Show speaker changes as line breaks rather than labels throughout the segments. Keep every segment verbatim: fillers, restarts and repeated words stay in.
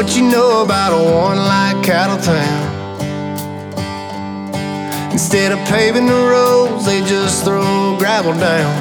what you know about a one like cattle town. Instead of paving the roads, they just throw gravel down.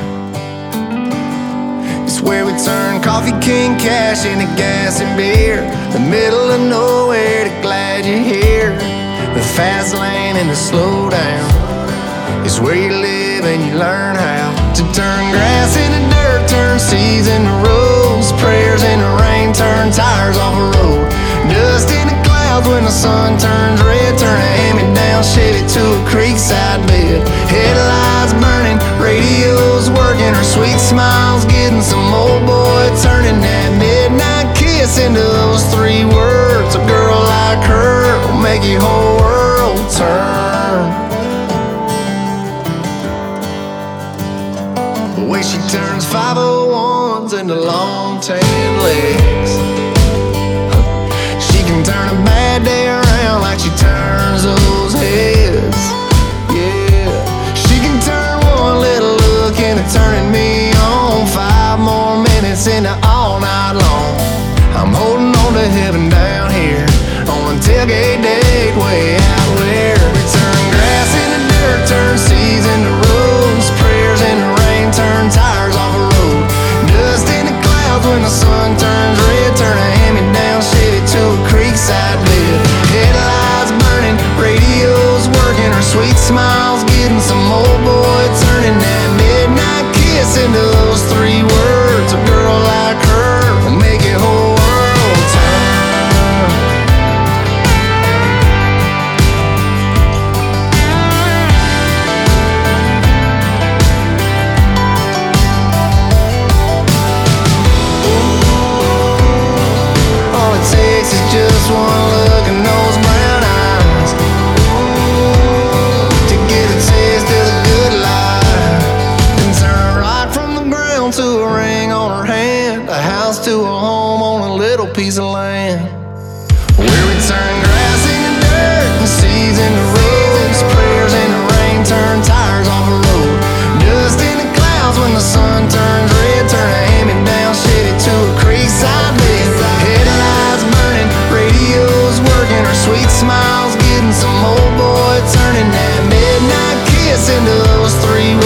It's where we turn coffee king cash into gas and beer. The middle of nowhere, to glad you're here. The fast lane and the slow down. It's where you live and you learn how to turn grass into dirt, turn seeds into roads, prayers into rain, turn tires off a road, dust into clouds when the sun turns red, turn a hand-me-down Chevy to a creekside bed. Headlights burning, radios working, her sweet smiles getting some old boy turning that midnight kiss into those three words. A girl like her will make your whole world turn. The way she turns five oh ones into long tan legs. She can turn a bad day around like she turns those heads. Yeah, she can turn one little look into turning me on. Five more minutes into all night long. I'm holding on to heaven down here on tailgate day way out where we turn grass into dirt, turn seeds into roads, prayers into rain, turn tires off a road, dust into clouds when the sun turns red, turn a hand-me-down Chevy to a creekside bed. Headlights burning, radios working, her sweet smiles getting some old boy turning that midnight kiss into those three words. A girl like her will make your whole world turn. All it takes is just one look in those brown eyes to get a taste of the good life. Then turn a rock from the ground to a ring on her hand, a house to a home on a little piece of land. Where we turn grass into dirt and seeds into roads, prayers into rain, turn tires off a road, dust into clouds when the sun turns red, turn a hand-me-down Chevy to a creekside bed. Headlights burning, radios working, her sweet smiles getting some old boy turning that midnight kiss into those three